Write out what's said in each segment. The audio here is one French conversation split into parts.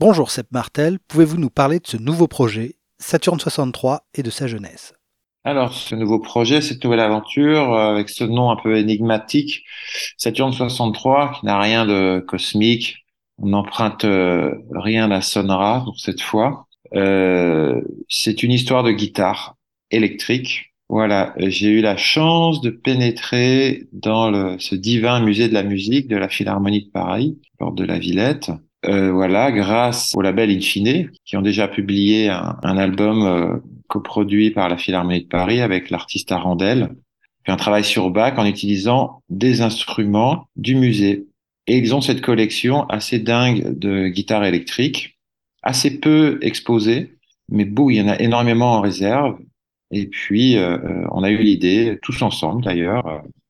Bonjour Sepp Martel, pouvez-vous nous parler de ce nouveau projet, Saturne 63, et de sa genèse? Alors, ce nouveau projet, cette nouvelle aventure, avec ce nom un peu énigmatique, Saturne 63, qui n'a rien de cosmique, on n'emprunte rien à Sonra pour cette fois. C'est une histoire de guitare électrique. Voilà, j'ai eu la chance de pénétrer dans ce divin musée de la musique de la Philharmonie de Paris, porte de la Villette. Voilà, grâce au label Infine, qui ont déjà publié un album coproduit par la Philharmonie de Paris avec l'artiste Arandel, fait un travail sur Bach en utilisant des instruments du musée. Et ils ont cette collection assez dingue de guitares électriques, assez peu exposées, mais beau, il y en a énormément en réserve. Et puis, on a eu l'idée, tous ensemble d'ailleurs,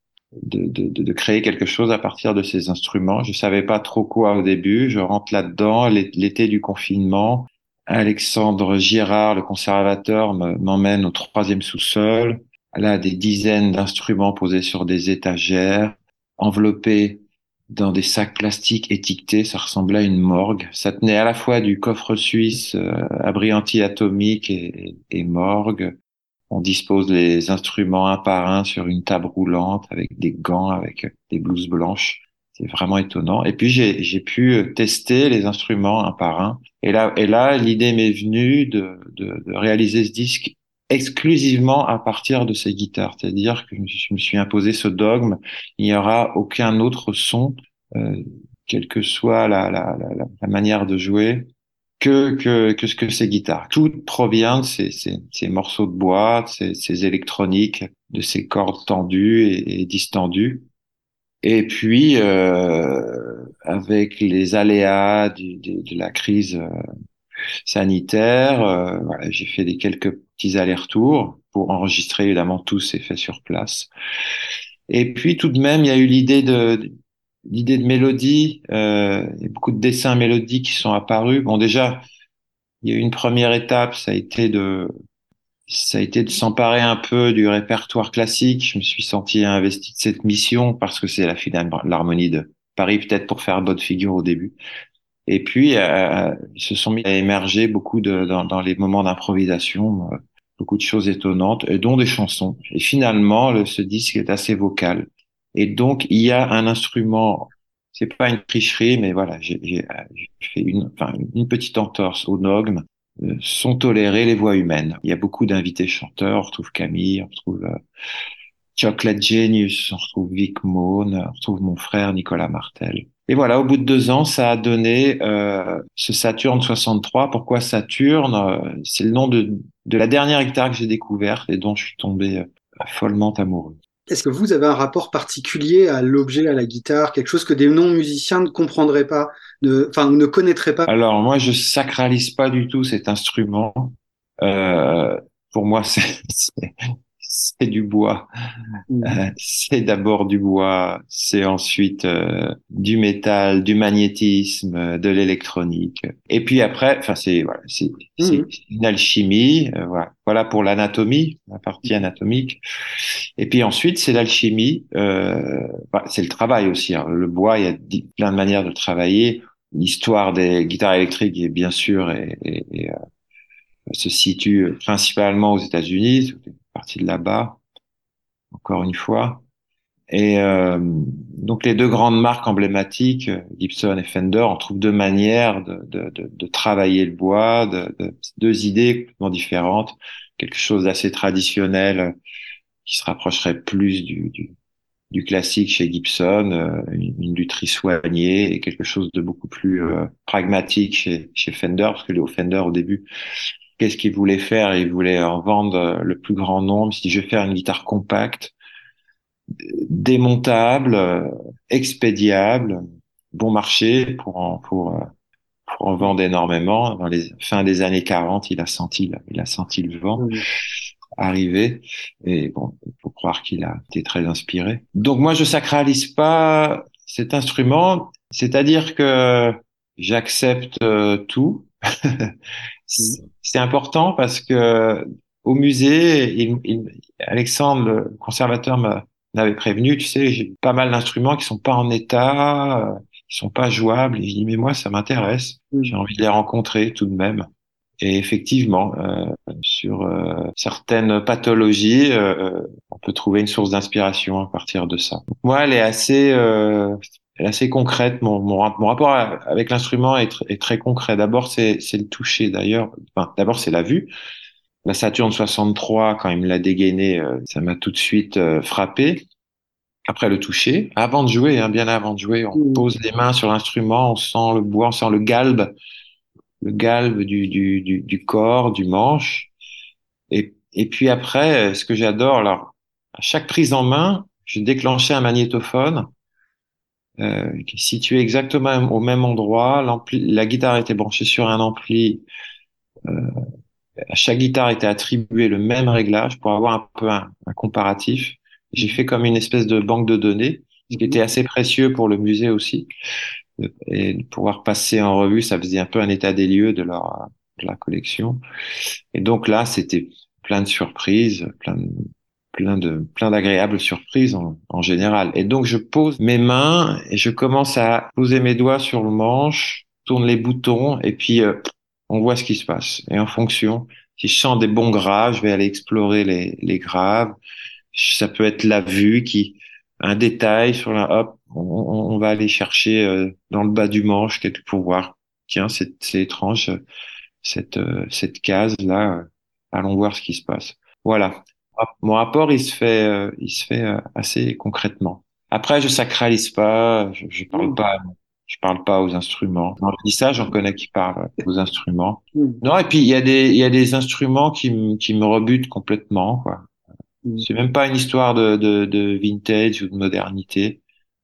de créer quelque chose à partir de ces instruments. Je savais pas trop quoi au début. Je rentre là-dedans, l'été du confinement. Alexandre Girard, le conservateur, m'emmène au troisième sous-sol. Là, des dizaines d'instruments posés sur des étagères, enveloppés dans des sacs plastiques étiquetés. Ça ressemblait à une morgue. Ça tenait à la fois du coffre suisse, abri anti-atomique et morgue. On dispose les instruments un par un sur une table roulante avec des gants, avec des blouses blanches. C'est vraiment étonnant. Et puis j'ai pu tester les instruments un par un. Et là, l'idée m'est venue de réaliser ce disque exclusivement à partir de ces guitares. C'est-à-dire que je me suis imposé ce dogme. Il n'y aura aucun autre son, euh, quelle que soit la manière de jouer que ce que ces guitares. Tout provient de ces morceaux de bois, ces électroniques, de ces cordes tendues et distendues. Et puis, avec les aléas de la crise sanitaire, voilà, j'ai fait quelques petits allers-retours pour enregistrer. Évidemment, tout s'est fait sur place. Et puis, tout de même, il y a eu l'idée de mélodie, et beaucoup de dessins mélodiques qui sont apparus. Bon, déjà, il y a eu une première étape, ça a été de s'emparer un peu du répertoire classique. Je me suis senti investi de cette mission parce que c'est la l'harmonie de Paris, peut-être pour faire bonne figure au début. Et puis, ils se sont mis à émerger beaucoup dans les moments d'improvisation, beaucoup de choses étonnantes, et dont des chansons. Et finalement, ce disque est assez vocal. Et donc, il y a un instrument, c'est pas une tricherie, mais voilà, j'ai fait une petite entorse au dogme. Sont tolérées les voix humaines. Il y a beaucoup d'invités chanteurs. On retrouve Camille, on retrouve Chocolate Genius, on retrouve Vic Mohn, on retrouve mon frère Nicolas Martel. Et voilà, au bout de 2 ans, ça a donné ce Saturne 63. Pourquoi Saturne? C'est le nom de la dernière guitare que j'ai découverte et dont je suis tombé follement amoureux. Est-ce que vous avez un rapport particulier à l'objet, à la guitare, quelque chose que des non-musiciens ne comprendraient pas, enfin, ne connaîtraient pas? Alors moi, je sacralise pas du tout cet instrument. Euh, pour moi, c'est du bois. C'est d'abord du bois, c'est ensuite du métal, du magnétisme, de l'électronique. Et puis après, enfin c'est Mhm. une alchimie. Voilà pour l'anatomie, la partie anatomique. Et puis ensuite c'est l'alchimie. C'est le travail aussi, hein. Le bois, il y a plein de manières de travailler. L'histoire des guitares électriques est bien sûr se situe principalement aux États-Unis, partie de là-bas. Encore une fois. Et donc les deux grandes marques emblématiques, Gibson et Fender, on trouve deux manières de travailler le bois, deux idées complètement différentes. Quelque chose d'assez traditionnel qui se rapprocherait plus du classique chez Gibson, une lutherie soignée, et quelque chose de beaucoup plus pragmatique chez Fender, parce que les Fender au début, qu'est-ce qu'ils voulaient faire? Ils voulaient en vendre le plus grand nombre. Ils se disent, je vais faire une guitare compacte, démontable, expédiable, bon marché pour en vendre énormément. Dans les fins des années 40, il a senti le vent Mhm. arriver et bon, il faut croire qu'il a été très inspiré. Donc moi, je sacralise pas cet instrument, c'est-à-dire que j'accepte tout. Mhm. C'est important parce que au musée, Alexandre, le conservateur, m'avait prévenu, tu sais, j'ai pas mal d'instruments qui sont pas en état, qui ils sont pas jouables. Et je dis, mais moi, ça m'intéresse. J'ai Mm. envie de les rencontrer tout de même. Et effectivement, sur certaines pathologies, on peut trouver une source d'inspiration à partir de ça. Donc, moi, elle est assez concrète. Mon rapport avec l'instrument est très concret. D'abord, c'est le toucher. D'ailleurs, enfin, d'abord, c'est la vue. La Saturne 63, quand il me l'a dégainé, ça m'a tout de suite frappé. Après le toucher, avant de jouer, hein, bien avant de jouer, on Mm. pose les mains sur l'instrument, on sent le bois, on sent le galbe du corps, du manche. Et puis après, ce que j'adore, alors, à chaque prise en main, je déclenchais un magnétophone qui est situé exactement au même endroit. La guitare était branchée sur un ampli. À chaque guitare était attribué le même réglage pour avoir un peu un comparatif. J'ai Mm. fait comme une espèce de banque de données, ce qui Mm. était assez précieux pour le musée aussi. Et de pouvoir passer en revue, ça faisait un peu un état des lieux de la collection. Et donc là, c'était plein de surprises, plein d'agréables surprises en général. Et donc, je pose mes mains et je commence à poser mes doigts sur le manche, tourne les boutons et puis on voit ce qui se passe. Et en fonction, si je sens des bons graves, je vais aller explorer les graves. Ça peut être la vue un détail sur la, hop, on va aller chercher dans le bas du manche quelque pour voir. Tiens, c'est étrange cette case là. Allons voir ce qui se passe. Voilà. Mon rapport, il se fait assez concrètement. Après, je sacralise pas, Mm. je parle pas aux instruments. Quand je dis ça, j'en connais qui parlent aux instruments. Mm. Non, et puis il y a des instruments qui me rebutent complètement, quoi. Mm. C'est même pas une histoire de vintage ou de modernité.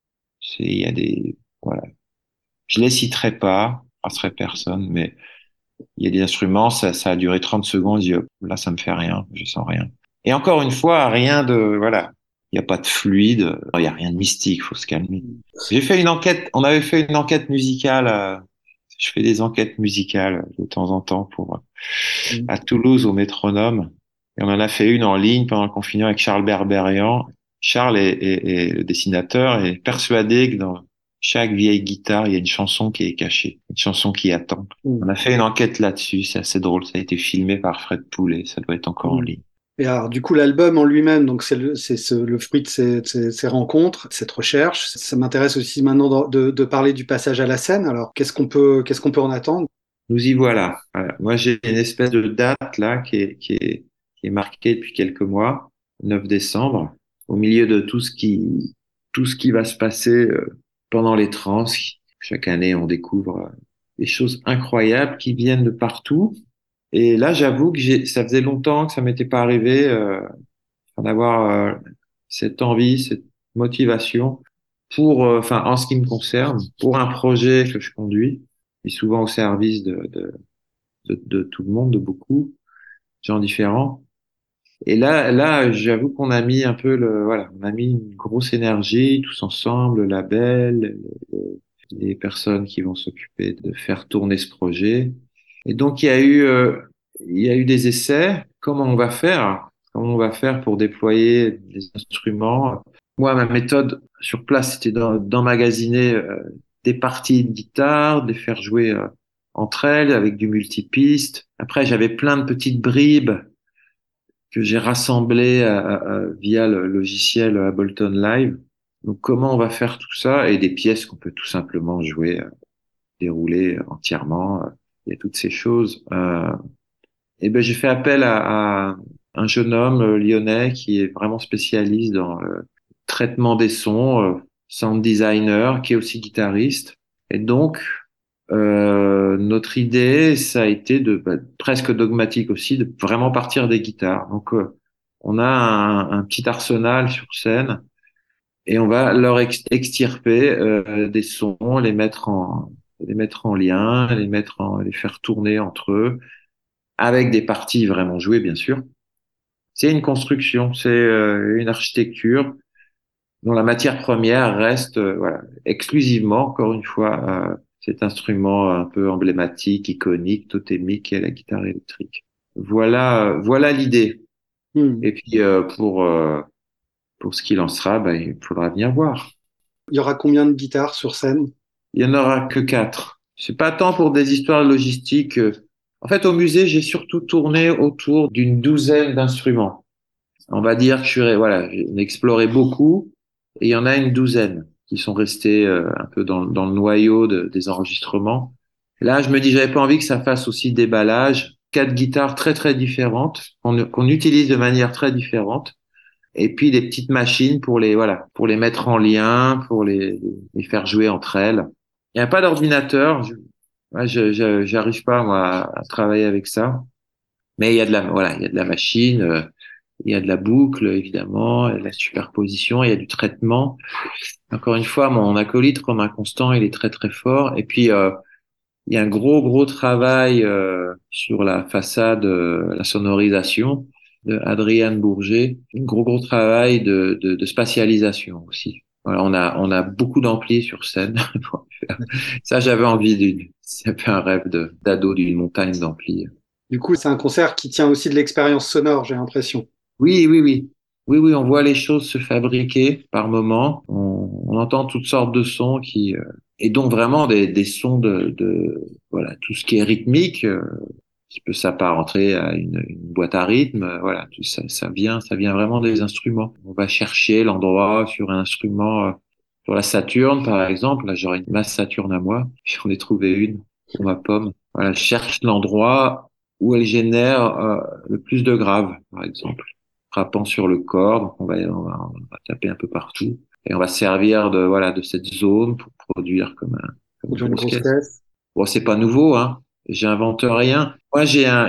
Il y a voilà. Je les citerai pas, je passerai personne, mais il y a des instruments, ça a duré 30 secondes, je dis, hop, là, ça me fait rien, je sens rien. Et encore une fois, rien de, voilà. Il n'y a pas de fluide, il n'y a rien de mystique, faut se calmer. J'ai fait une enquête, on avait fait une enquête musicale, je fais des enquêtes musicales de temps en temps Mm. à Toulouse au Métronome. Et on en a fait une en ligne pendant le confinement avec Charles Berberian. Charles est le dessinateur et est persuadé que dans chaque vieille guitare, il y a une chanson qui est cachée, une chanson qui attend. On Mm. a fait une enquête là-dessus, c'est assez drôle. Ça a été filmé par Fred Poulet, ça doit être encore en Mm. ligne. Et alors, du coup, l'album en lui-même, donc le fruit de ces rencontres, cette recherche. Ça m'intéresse aussi maintenant de parler du passage à la scène. Alors, qu'est-ce qu'on peut en attendre? Nous y voilà. Voilà. Moi, j'ai une espèce de date là qui est marquée depuis quelques mois, 9 décembre, au milieu de tout ce qui va se passer pendant les trans. Chaque année, on découvre des choses incroyables qui viennent de partout. Et là, j'avoue que ça faisait longtemps que ça m'était pas arrivé d'avoir cette envie, cette motivation pour, enfin, en ce qui me concerne, pour un projet que je conduis, et souvent au service de tout le monde, de beaucoup de gens différents. Et là, j'avoue qu'on a mis un peu voilà, on a mis une grosse énergie tous ensemble, le label, les personnes qui vont s'occuper de faire tourner ce projet. Et donc, il y a eu des essais. Comment on va faire? Comment on va faire pour déployer des instruments? Moi, ma méthode sur place, c'était d'emmagasiner des parties de guitare, de les faire jouer entre elles avec du multipiste. Après, j'avais plein de petites bribes que j'ai rassemblées via le logiciel Ableton Live. Donc, comment on va faire tout ça? Et des pièces qu'on peut tout simplement jouer, dérouler entièrement. Il y a toutes ces choses. Et ben, j'ai fait appel à un jeune homme lyonnais qui est vraiment spécialiste dans le traitement des sons, sound designer, qui est aussi guitariste. Et donc, notre idée, ça a été presque dogmatique aussi, de vraiment partir des guitares. Donc, on a un petit arsenal sur scène et on va leur extirper des sons, les mettre en lien, les faire tourner entre eux, avec des parties vraiment jouées, bien sûr. C'est une construction, c'est une architecture dont la matière première reste voilà, exclusivement, encore une fois, cet instrument un peu emblématique, iconique, totémique qu'est la guitare électrique. Voilà l'idée. Hmm. Et puis pour ce qu'il en sera, ben, il faudra venir voir. Il y aura combien de guitares sur scène? Il y en aura que 4. C'est pas tant pour des histoires logistiques. En fait, au musée, j'ai surtout tourné autour d'une douzaine d'instruments. On va dire que voilà, j'ai exploré beaucoup et il y en a une douzaine qui sont restés un peu dans le noyau des enregistrements. Là, je me dis, j'avais pas envie que ça fasse aussi déballage. 4 guitares très très différentes qu'on utilise de manière très différente. Et puis des petites machines voilà, pour les mettre en lien, pour les faire jouer entre elles. Il n'y a pas d'ordinateur. J'arrive pas moi à travailler avec ça. Mais voilà, il y a de la machine, il y a de la boucle évidemment, il y a de la superposition, il y a du traitement. Encore une fois, mon acolyte Romain Constant, il est très très fort. Et puis il y a un gros travail sur la façade, la sonorisation de Adrian Bourget. Un gros travail de spatialisation aussi. Voilà, on a beaucoup d'amplis sur scène. Ça, j'avais envie c'est un peu un rêve d'ado d'une montagne d'amplis. Du coup, c'est un concert qui tient aussi de l'expérience sonore, j'ai l'impression. Oui, oui, oui. Oui, oui, on voit les choses se fabriquer par moments. On entend toutes sortes de sons et donc vraiment des sons voilà, tout ce qui est rythmique, qui peut s'apparenter à une boîte à rythme. Voilà, tout ça, ça vient vraiment des instruments. On va chercher l'endroit sur un instrument, sur la Saturne, par exemple. Là, j'aurais une masse Saturne à moi. J'en ai trouvé une sur ma pomme. Voilà, je cherche l'endroit où elle génère, le plus de graves, par exemple frappant sur le corps. Donc on va taper un peu partout et on va servir voilà de cette zone pour produire comme une Pour une grosse grosse caisse. caisse. Bon, c'est pas nouveau, hein. J'invente rien. Moi,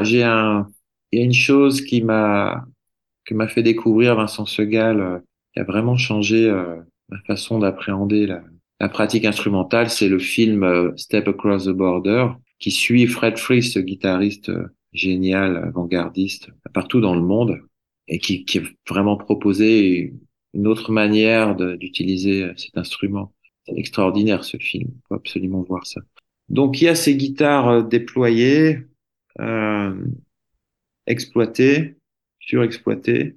il y a une chose que m'a fait découvrir Vincent Segal, qui a vraiment changé ma façon d'appréhender la pratique instrumentale, c'est le film Step Across the Border, qui suit Fred Frith, ce guitariste génial, avant-gardiste, partout dans le monde, et qui a vraiment proposé une autre manière d'utiliser cet instrument. C'est extraordinaire ce film, il faut absolument voir ça. Donc il y a ces guitares déployées, euh, exploitées, surexploitées.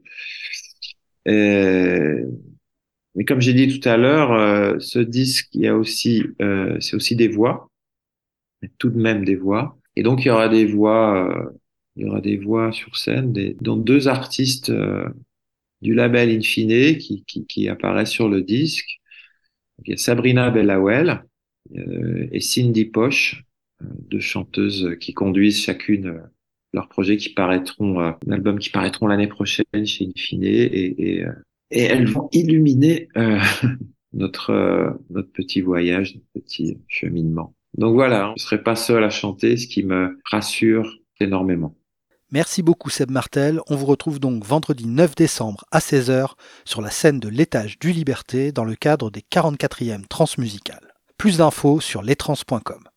Et- mais comme j'ai dit tout à l'heure, ce disque, c'est aussi des voix, tout de même des voix. Et donc il y aura des voix sur scène, dont 2 artistes du label Infine qui apparaissent sur le disque. Il y a Sabrina Bellawell et Cindy Poche, 2 chanteuses qui conduisent chacune leurs projets un album qui paraîtront l'année prochaine chez Infine et elles vont illuminer notre petit voyage, notre petit cheminement. Donc voilà, je ne serai pas seul à chanter, ce qui me rassure énormément. Merci beaucoup Seb Martel. On vous retrouve donc vendredi 9 décembre à 16h sur la scène de l'étage du Liberté dans le cadre des 44e Transmusicales. Plus d'infos sur lestrans.com.